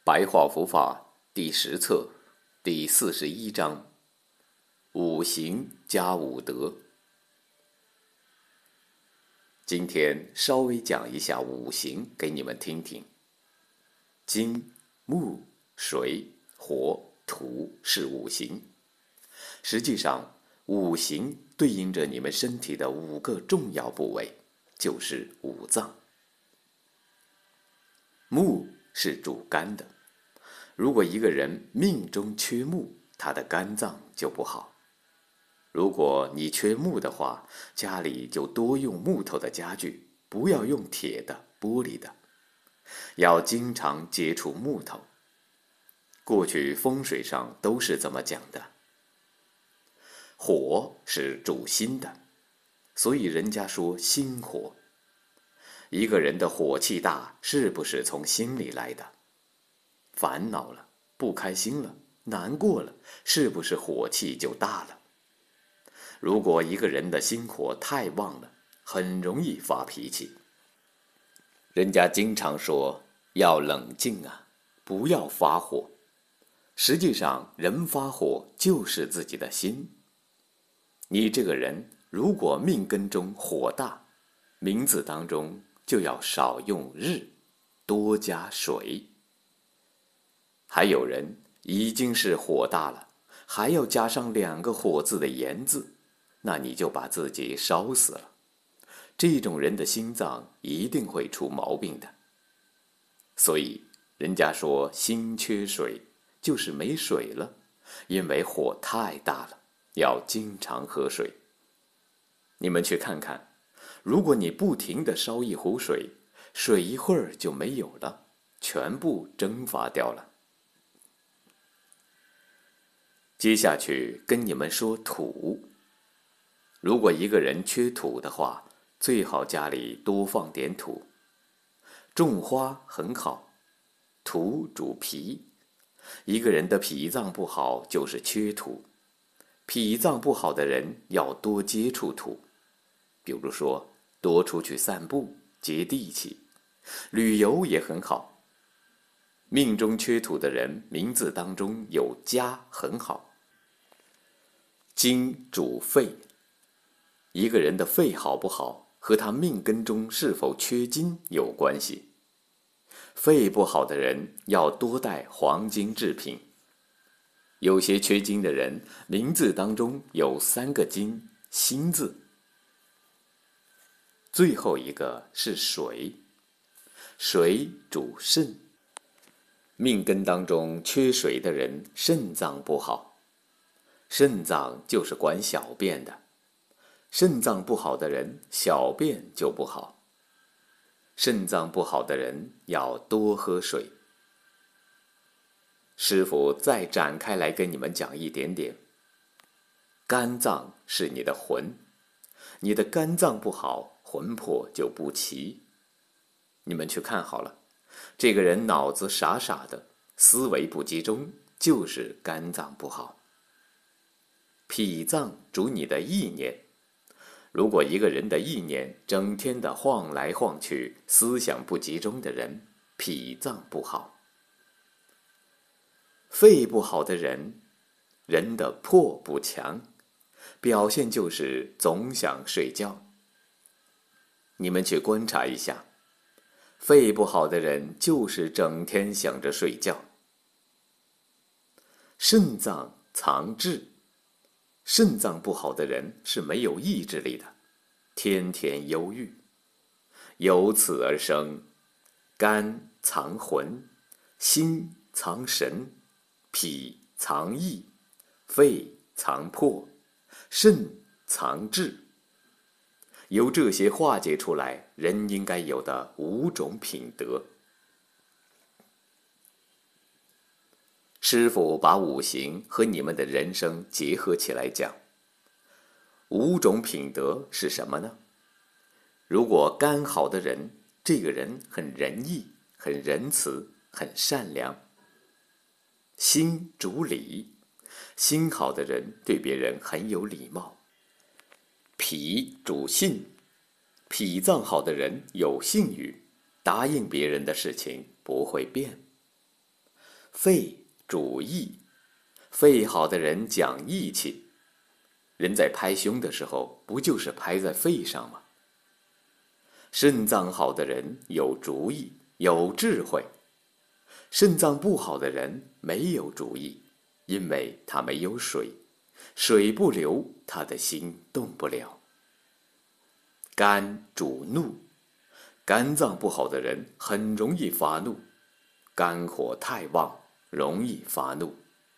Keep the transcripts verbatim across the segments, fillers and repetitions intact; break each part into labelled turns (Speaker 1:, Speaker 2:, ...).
Speaker 1: 白话佛法第十册第四十一章：五行加五德。今天稍微讲一下五行给你们听听。金、木、水、火、土是五行。实际上，五行对应着你们身体的五个重要部位，就是五脏。木是主肝的，如果一个人命中缺木，他的肝脏就不好。如果你缺木的话，家里就多用木头的家具，不要用铁的、玻璃的，要经常接触木头。过去风水上都是这么讲的。火是主心的，所以人家说心火。一个人的火气大，是不是从心里来的？烦恼了，不开心了，难过了，是不是火气就大了？如果一个人的心火太旺了，很容易发脾气。人家经常说要冷静啊，不要发火。实际上，人发火就是自己的心。你这个人如果命根中火大，名字当中就要少用日，多加水。还有人已经是火大了，还要加上两个火字的炎字，那你就把自己烧死了。这种人的心脏一定会出毛病的。所以人家说心缺水，就是没水了，因为火太大了，要经常喝水。你们去看看，如果你不停地烧一壶水，水一会儿就没有了，全部蒸发掉了。接下去跟你们说土。如果一个人缺土的话，最好家里多放点土。种花很好，土主脾，一个人的脾脏不好就是缺土。脾脏不好的人要多接触土，比如说多出去散步，接地气。旅游也很好。命中缺土的人，名字当中有家很好。金主肺，一个人的肺好不好，和他命根中是否缺金有关系。肺不好的人要多带黄金制品。有些缺金的人，名字当中有三个金，心字。最后一个是水，水主肾。命根当中缺水的人，肾脏不好。肾脏就是管小便的，肾脏不好的人，小便就不好。肾脏不好的人要多喝水。师父再展开来跟你们讲一点点。肝脏是你的魂，你的肝脏不好，魂魄就不齐。你们去看好了，这个人脑子傻傻的，思维不集中，就是肝脏不好。脾脏主你的意念，如果一个人的意念整天的晃来晃去，思想不集中的人，脾脏不好。肺不好的人，人的魄不强，表现就是总想睡觉。你们去观察一下，肺不好的人就是整天想着睡觉。肾脏藏志，肾脏不好的人是没有意志力的，天天忧郁。由此而生，肝藏魂，心藏神，脾藏意，肺藏魄，肾藏志。由这些化解出来，人应该有的五种品德。师父把五行和你们的人生结合起来讲。五种品德是什么呢？如果肝好的人，这个人很仁义，很仁慈，很善良。心主礼，心好的人对别人很有礼貌。脾主信，脾脏好的人有信誉，答应别人的事情不会变。 肺主义，肺好的人讲义气。人在拍胸的时候，不就是拍在肺上吗？肾脏好的人有主意，有智慧。肾脏不好的人没有主意，因为他没有水，水不流，他的心动不了。肝主怒，肝脏不好的人很容易发怒，肝火太旺，容易发怒。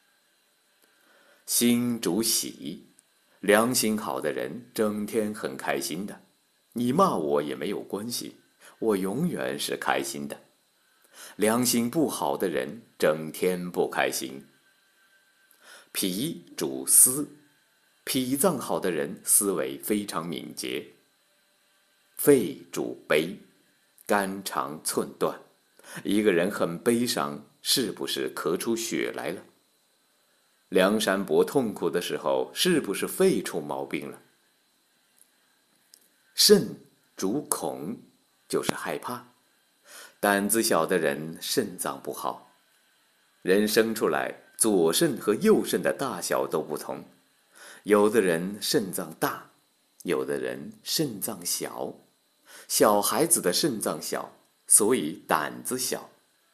Speaker 1: 心主喜，良心好的人整天很开心的，你骂我也没有关系，我永远是开心的。良心不好的人整天不开心。脾主思，脾脏好的人思维非常敏捷。肺主悲，肝肠寸断。一个人很悲伤，是不是咳出血来了？梁山伯痛苦的时候，是不是肺出毛病了？肾主恐，就是害怕。胆子小的人肾脏不好。人生出来，左肾和右肾的大小都不同，有的人肾脏大，有的人肾脏小。小孩子的肾脏小，所以胆子小。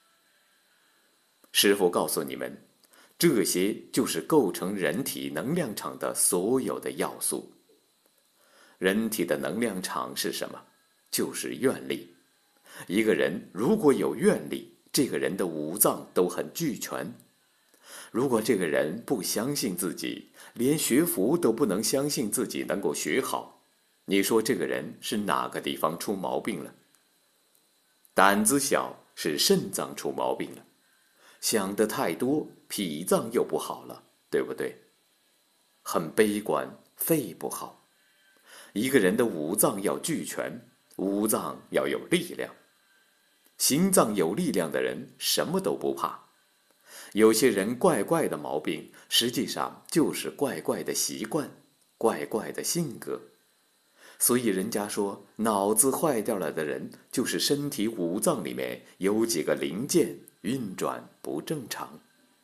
Speaker 1: 师父告诉你们，这些就是构成人体能量场的所有的要素。人体的能量场是什么？就是愿力。一个人如果有愿力，这个人的五脏都很俱全。如果这个人不相信自己，连学佛都不能相信自己能够学好，你说这个人是哪个地方出毛病了？胆子小是肾脏出毛病了，想得太多，脾脏又不好了，对不对？很悲观，肺不好。一个人的五脏要俱全，五脏要有力量。心脏有力量的人什么都不怕。有些人怪怪的毛病，实际上就是怪怪的习惯，怪怪的性格。所以人家说，脑子坏掉了的人，就是身体五脏里面有几个零件运转不正常。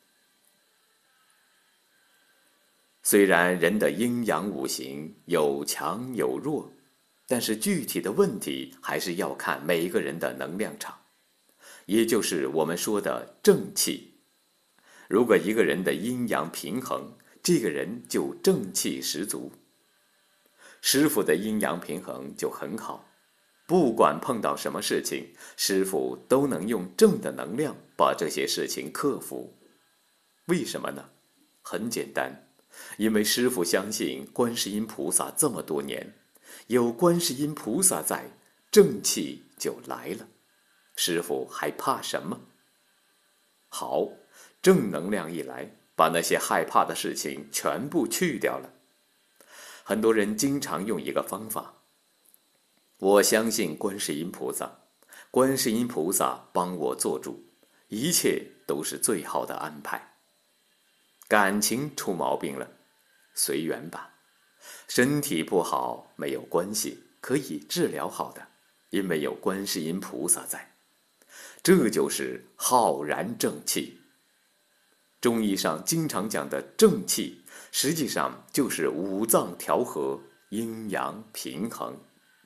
Speaker 1: 虽然人的阴阳五行有强有弱，但是具体的问题还是要看每一个人的能量场，也就是我们说的正气。如果一个人的阴阳平衡，这个人就正气十足。师父的阴阳平衡就很好，不管碰到什么事情，师父都能用正的能量把这些事情克服。为什么呢？很简单，因为师父相信观世音菩萨这么多年，有观世音菩萨在，正气就来了。师父还怕什么？好，正能量一来，把那些害怕的事情全部去掉了。很多人经常用一个方法，我相信观世音菩萨，观世音菩萨帮我做主，一切都是最好的安排。感情出毛病了，随缘吧。身体不好没有关系，可以治疗好的，因为有观世音菩萨在。这就是浩然正气。中医上经常讲的正气，实际上就是五脏调和，阴阳平衡。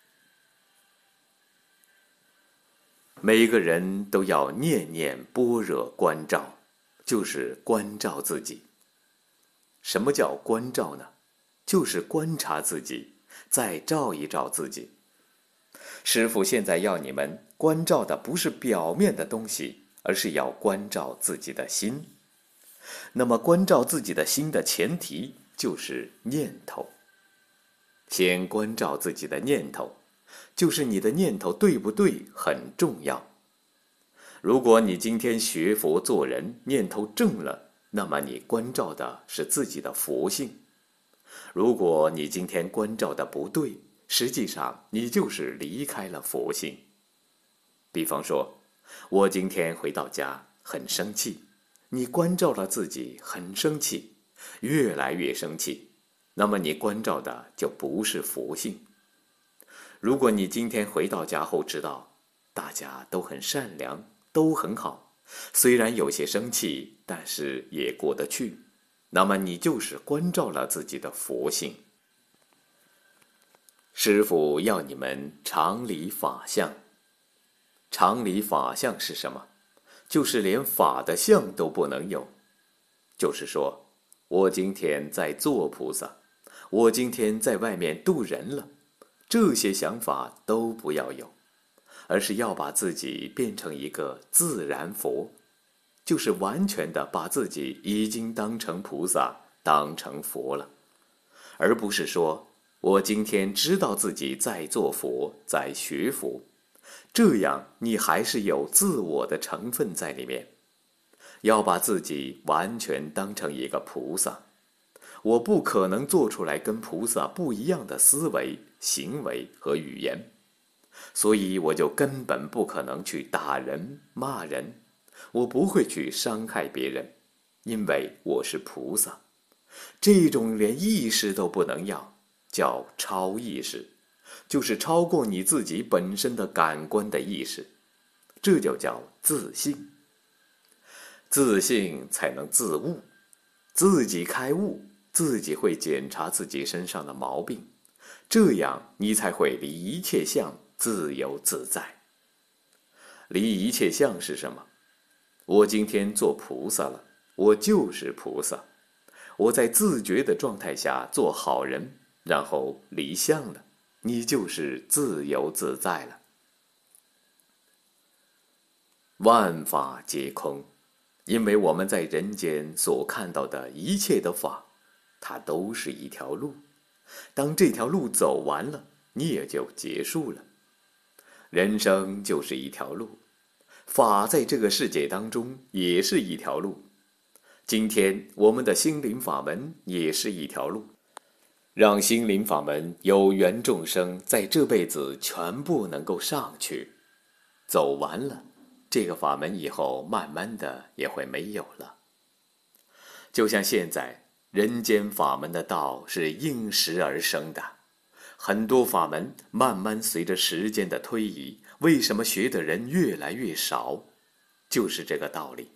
Speaker 1: 每个人都要念念般若观照，就是关照自己。什么叫关照呢？就是观察自己，再照一照自己。师父现在要你们关照的不是表面的东西，而是要关照自己的心。那么关照自己的心的前提就是念头。先关照自己的念头，就是你的念头对不对很重要。如果你今天学佛做人，念头正了，那么你关照的是自己的佛性。如果你今天关照的不对，实际上你就是离开了佛性。比方说，我今天回到家很生气，你关照了自己很生气，越来越生气，那么你关照的就不是佛性。如果你今天回到家后知道大家都很善良，都很好， 虽然有些生气，但是也过得去，那么你就是关照了自己的佛性。师父要你们常理法相。常理法相是什么？就是连法的相都不能有。就是说，我今天在做菩萨，我今天在外面渡人了，这些想法都不要有，而是要把自己变成一个自然佛，就是完全的把自己已经当成菩萨，当成佛了，而不是说我今天知道自己在做佛，在学佛，这样你还是有自我的成分在里面。要把自己完全当成一个菩萨，我不可能做出来跟菩萨不一样的思维、行为和语言，所以我就根本不可能去打人、骂人，我不会去伤害别人，因为我是菩萨。这种连意识都不能要，叫超意识，就是超过你自己本身的感官的意识，这就叫自性。自性才能自悟，自己开悟，自己会检查自己身上的毛病，这样你才会离一切相自由自在。离一切相是什么？我今天做菩萨了，我就是菩萨，我在自觉的状态下做好人，然后离相了，你就是自由自在了。万法皆空，因为我们在人间所看到的一切的法，它都是一条路，当这条路走完了，你也就结束了。人生就是一条路，法在这个世界当中也是一条路。今天我们的心灵法门也是一条路，让心灵法门有缘众生在这辈子全部能够上去，走完了，这个法门以后慢慢的也会没有了。就像现在人间法门的道是应时而生的，很多法门慢慢随着时间的推移，为什么学的人越来越少？就是这个道理。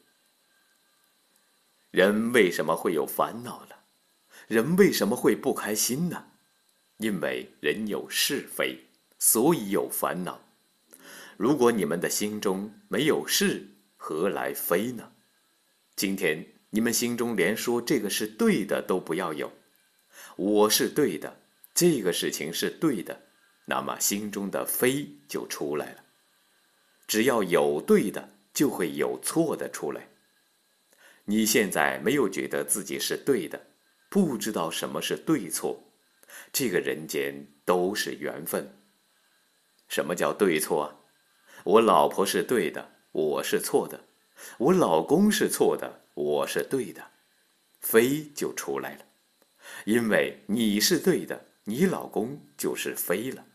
Speaker 1: 人为什么会有烦恼呢？人为什么会不开心呢？因为人有是非，所以有烦恼。如果你们的心中没有是，何来非呢？今天你们心中连说这个是对的都不要有，我是对的，这个事情是对的，那么心中的非就出来了。只要有对的，就会有错的出来。你现在没有觉得自己是对的，不知道什么是对错，这个人间都是缘分。什么叫对错啊？我老婆是对的，我是错的；我老公是错的，我是对的，非就出来了。因为你是对的，你老公就是非了。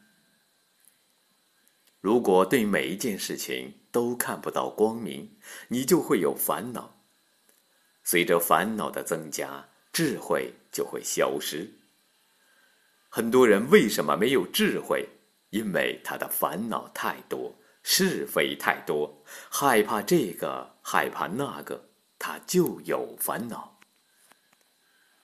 Speaker 1: 如果对每一件事情都看不到光明，你就会有烦恼。随着烦恼的增加，智慧就会消失。很多人为什么没有智慧？因为他的烦恼太多，是非太多，害怕这个，害怕那个，他就有烦恼。